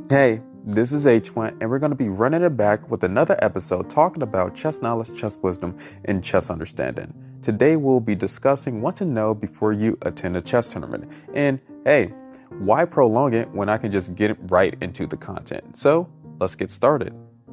Hey, this is H1, and we're going to be running it back with another episode talking about chess knowledge, chess wisdom, and chess understanding. Today, we'll be discussing what to know before you attend a chess tournament. And hey, why prolong it when I can just get right into the content? So, let's get started.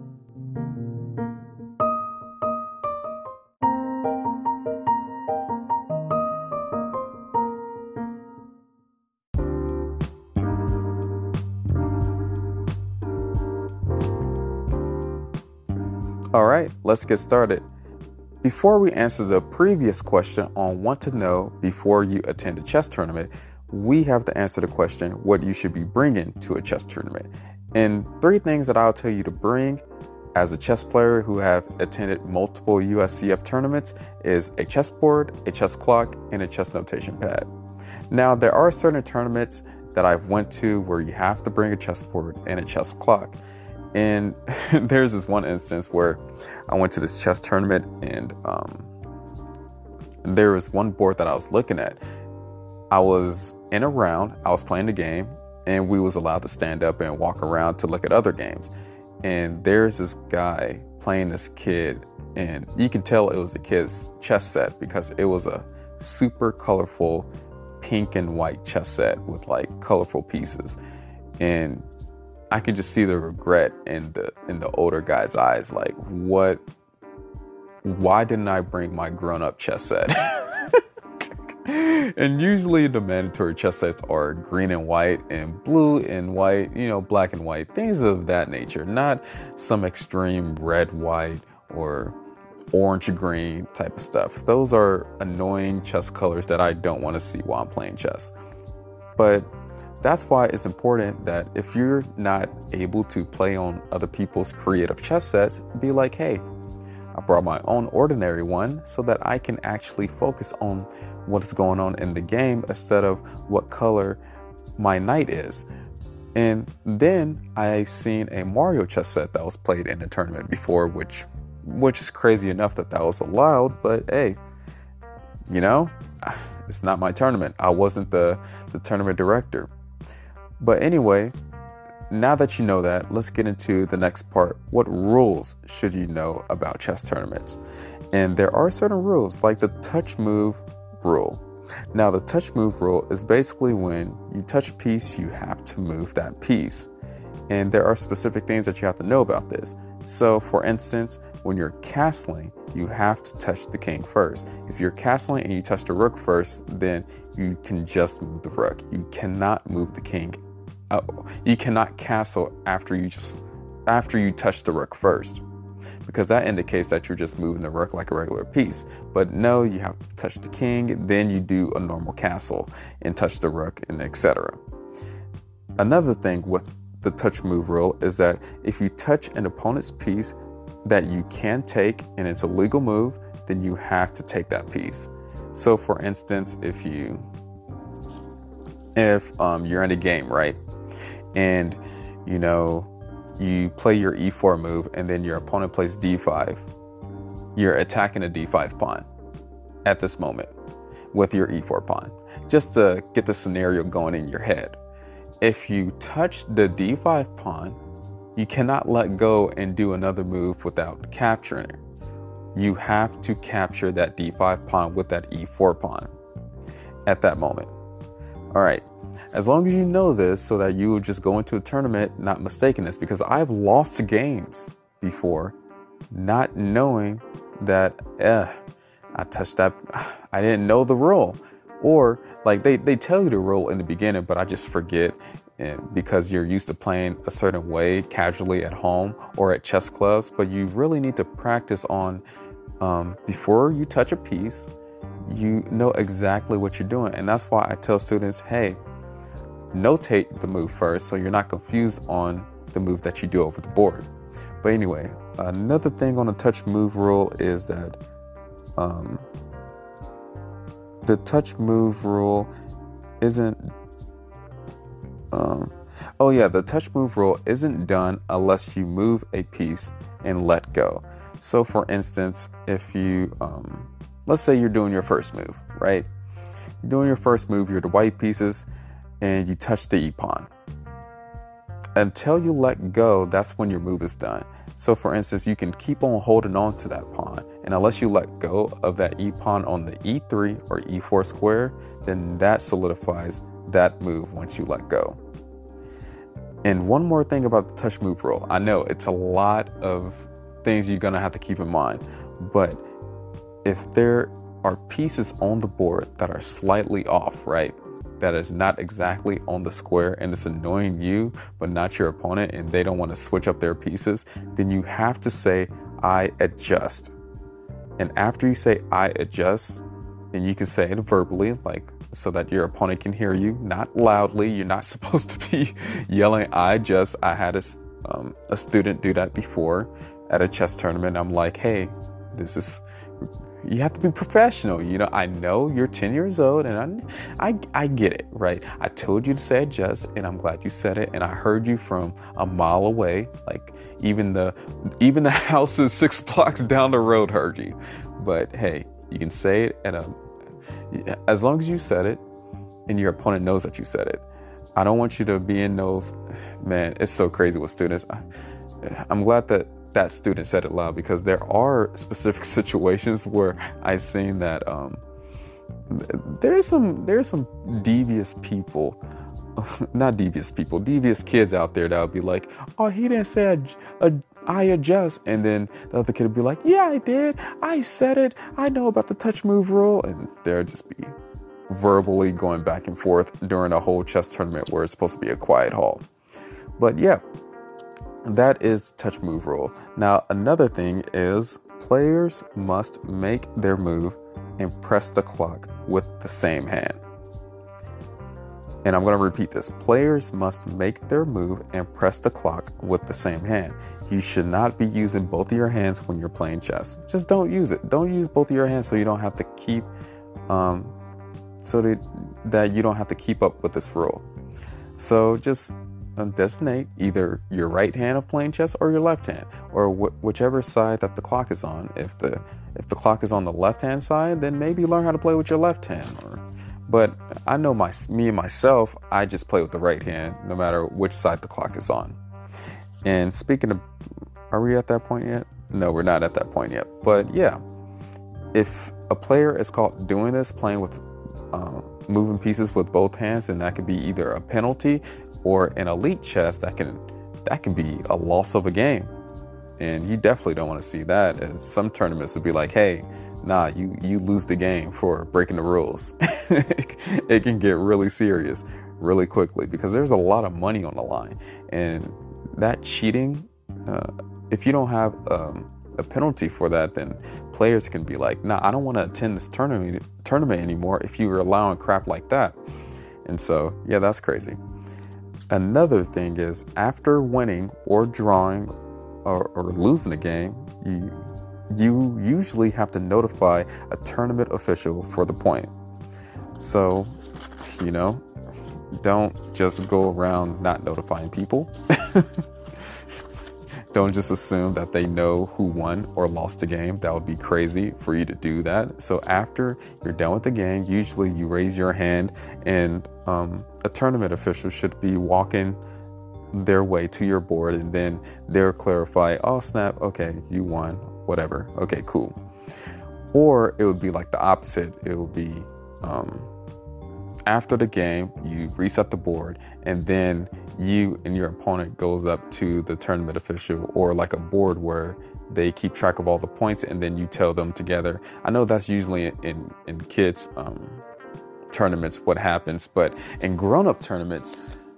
All right, let's get started. Before we answer the previous question on what to know before you attend a chess tournament, we have to answer the question what you should be bringing to a chess tournament. And 3 things that I'll tell you to bring as a chess player who have attended multiple USCF tournaments is a chessboard, a chess clock, and a chess notation pad. Now, there are certain tournaments that I've went to where you have to bring a chessboard and a chess clock. And there's this one instance where I went to this chess tournament and there was one board that I was looking at. I was in a round, I was playing the game, and we was allowed to stand up and walk around to look at other games. And there's this guy playing this kid, and you can tell it was a kid's chess set because it was a super colorful pink and white chess set with like colorful pieces. And I could just see the regret in the older guy's eyes, like, why didn't I bring my grown-up chess set? And usually the mandatory chess sets are green and white and blue and white, black and white, things of that nature, not some extreme red, white, or orange, green type of stuff. Those are annoying chess colors that I don't want to see while I'm playing chess. But that's why it's important that if you're not able to play on other people's creative chess sets, be like, hey, I brought my own ordinary one so that I can actually focus on what's going on in the game instead of what color my knight is. And then I seen a Mario chess set that was played in a tournament before, which is crazy enough that was allowed, but hey, it's not my tournament. I wasn't the tournament director. But anyway, now that you know that, let's get into the next part. What rules should you know about chess tournaments? And there are certain rules, like the touch move rule. Now, the touch move rule is basically when you touch a piece, you have to move that piece. And there are specific things that you have to know about this. So, for instance, when you're castling, you have to touch the king first. If you're castling and you touch the rook first, then you can just move the rook. You cannot move the king. You cannot castle after you touch the rook first, because that indicates that you're just moving the rook like a regular piece. But no, you have to touch the king, then you do a normal castle and touch the rook, and etc. Another thing with the touch move rule is that if you touch an opponent's piece that you can take and it's a legal move, then you have to take that piece. So for instance, if you're in a game, right? And you play your e4 move and then your opponent plays d5. You're attacking a d5 pawn at this moment with your e4 pawn, just to get the scenario going in your head. If you touch the d5 pawn, you cannot let go and do another move without capturing it. You have to capture that d5 pawn with that e4 pawn at that moment. All right. As long as you know this, so that you will just go into a tournament not mistaking this, because I've lost games before not knowing that I touched that. I didn't know the rule, or like they tell you the rule in the beginning, but I just forget. And because you're used to playing a certain way casually at home or at chess clubs, but you really need to practice on before you touch a piece, you know exactly what you're doing. And that's why I tell students, hey, notate the move first so you're not confused on the move that you do over the board. But anyway, another thing on the touch move rule is that the touch move rule isn't the touch move rule isn't done unless you move a piece and let go. So for instance, if you let's say you're doing your first move, right? You're doing your first move, you're the white pieces, and you touch the e-pawn. until you let go, that's when your move is done. So for instance, you can keep on holding on to that pawn, and unless you let go of that e pawn on the e3 or e4 square, then that solidifies that move once you let go. And one more thing about the touch move rule. I know it's a lot of things you're gonna have to keep in mind, but if there are pieces on the board that are slightly off, right? That is not exactly on the square and it's annoying you, but not your opponent, and they don't want to switch up their pieces, then you have to say, I adjust. And after you say, I adjust, and you can say it verbally, like, so that your opponent can hear you, not loudly. You're not supposed to be yelling, I adjust. I had a student do that before at a chess tournament. I'm like, hey, you have to be professional. You know, I know you're 10 years old and I get it, right? I told you to say adjust and I'm glad you said it. And I heard you from a mile away. Like even the houses 6 blocks down the road heard you. But hey, you can say it as long as you said it and your opponent knows that you said it. I don't want you to be in those, man, it's so crazy with students. I'm glad that student said it loud, because there are specific situations where I've seen that there's some devious people, devious kids out there that would be like, oh, he didn't say I adjust, and then the other kid would be like, yeah, I did, I said it, I know about the touch move rule, and they'll just be verbally going back and forth during a whole chess tournament where it's supposed to be a quiet hall. But yeah, that is touch move rule. Now, another thing is players must make their move and press the clock with the same hand. And I'm going to repeat this. Players must make their move and press the clock with the same hand. You should not be using both of your hands when you're playing chess. Just don't use it. Don't use both of your hands so you don't have to keep, that you don't have to keep up with this rule. So just designate either your right hand of playing chess or your left hand, or whichever side that the clock is on. If the clock is on the left hand side, then maybe learn how to play with your left hand. But I know me and myself, I just play with the right hand no matter which side the clock is on. And speaking of, are we at that point yet? No, we're not at that point yet. But yeah, if a player is caught doing this, playing with moving pieces with both hands, then that could be either a penalty, or in elite chess, that can be a loss of a game. And you definitely don't want to see that, as some tournaments would be like, hey, nah, you lose the game for breaking the rules. It can get really serious really quickly, because there's a lot of money on the line. And that cheating, if you don't have a penalty for that, then players can be like, nah, I don't want to attend this tournament anymore if you're allowing crap like that. And so, yeah, that's crazy. Another thing is, after winning or drawing or losing a game, you usually have to notify a tournament official for the point. So, don't just go around not notifying people. Don't just assume that they know who won or lost the game. That would be crazy for you to do that. So after you're done with the game, usually you raise your hand, and a tournament official should be walking their way to your board, and then they'll clarify, oh snap, okay, you won, whatever, okay, cool. Or it would be like the opposite. It would be after the game, you reset the board, and then you and your opponent goes up to the tournament official, or like a board where they keep track of all the points, and then you tell them together. I know that's usually in kids tournaments what happens, but in grown-up tournaments,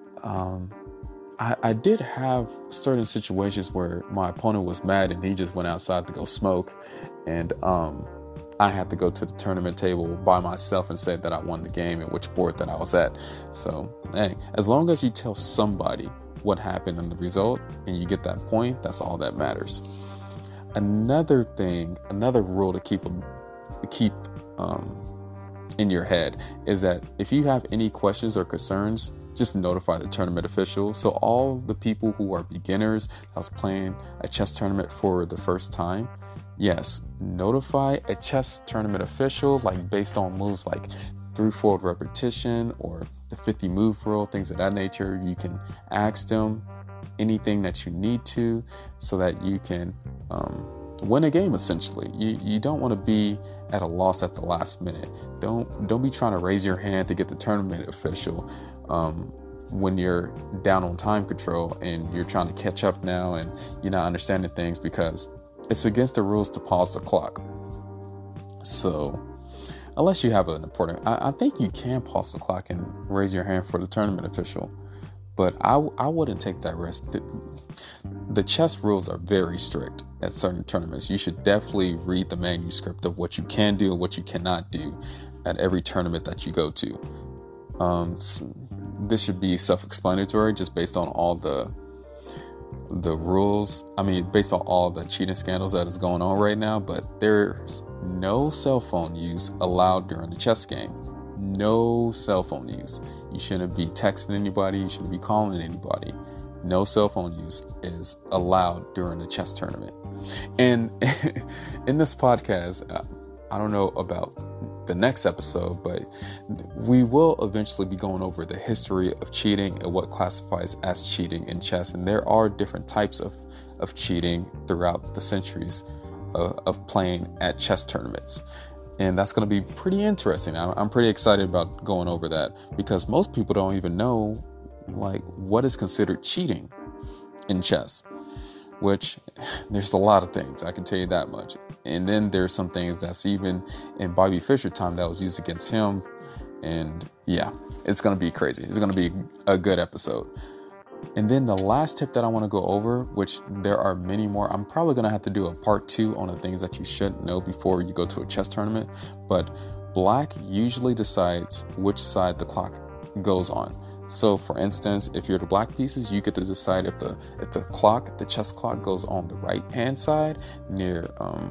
I did have certain situations where my opponent was mad and he just went outside to go smoke, and I had to go to the tournament table by myself and say that I won the game and which board that I was at. So, hey, as long as you tell somebody what happened in the result and you get that point, that's all that matters. Another rule to keep in your head is that if you have any questions or concerns, just notify the tournament official. So all the people who are beginners that was playing a chess tournament for the first time, yes, notify a chess tournament official, like based on moves like 3-fold repetition or the 50 move rule, things of that nature. You can ask them anything that you need to so that you can win a game. Essentially, you don't want to be at a loss at the last minute. Don't be trying to raise your hand to get the tournament official when you're down on time control and you're trying to catch up now and you're not understanding things, because it's against the rules to pause the clock. So unless you have an important, I think you can pause the clock and raise your hand for the tournament official, but I wouldn't take that risk. The chess rules are very strict at certain tournaments. You should definitely read the manuscript of what you can do and what you cannot do at every tournament that you go to. This should be self-explanatory just based on all the rules. I mean, based on all the cheating scandals that is going on right now, but there's no cell phone use allowed during the chess game. No cell phone use. You shouldn't be texting anybody. You shouldn't be calling anybody. No cell phone use is allowed during the chess tournament. And in this podcast, I don't know about the next episode, but we will eventually be going over the history of cheating and what classifies as cheating in chess. And there are different types of cheating throughout the centuries of playing at chess tournaments. And that's going to be pretty interesting. I'm pretty excited about going over that, because most people don't even know like what is considered cheating in chess, which there's a lot of things, I can tell you that much. And then there's some things that's even in Bobby Fischer time that was used against him. And yeah, it's going to be crazy. It's going to be a good episode. And then the last tip that I want to go over, which there are many more, I'm probably going to have to do a part 2 on the things that you should know before you go to a chess tournament. But black usually decides which side the clock goes on. So for instance, if you're the black pieces, you get to decide if the chess clock goes on the right hand side near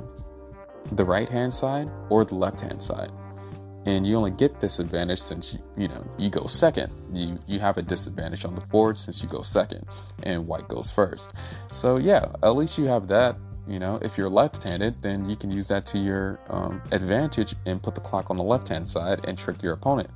the right hand side or the left hand side. And you only get this advantage since you go second. You have a disadvantage on the board since you go second and white goes first. So yeah, at least you have that. If you're left-handed, then you can use that to your advantage and put the clock on the left-hand side and trick your opponent.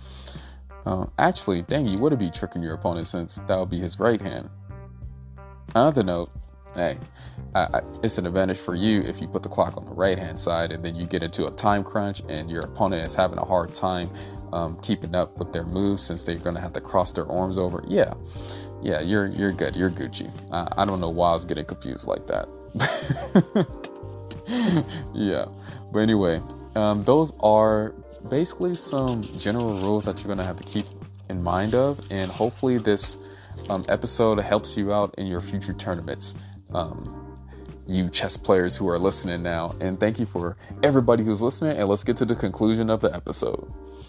Actually, dang, you wouldn't be tricking your opponent since that would be his right hand. Another note, hey, it's an advantage for you if you put the clock on the right hand side and then you get into a time crunch and your opponent is having a hard time keeping up with their moves since they're going to have to cross their arms over. Yeah, you're good. You're Gucci. I don't know why I was getting confused like that. Yeah, but anyway, those are basically some general rules that you're going to have to keep in mind of, and hopefully this episode helps you out in your future tournaments, you chess players who are listening now. And thank you for everybody who's listening, and let's get to the conclusion of the episode.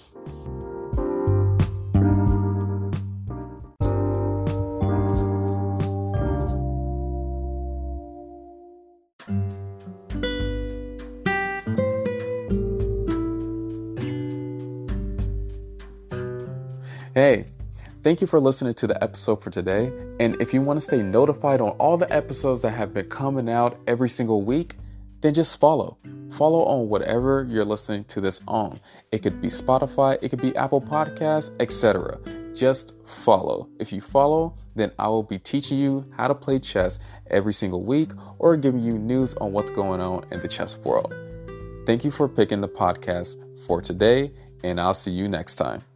Hey, thank you for listening to the episode for today. And if you want to stay notified on all the episodes that have been coming out every single week, then just follow. Follow on whatever you're listening to this on. It could be Spotify, it could be Apple Podcasts, etc. Just follow. If you follow, then I will be teaching you how to play chess every single week or giving you news on what's going on in the chess world. Thank you for picking the podcast for today, and I'll see you next time.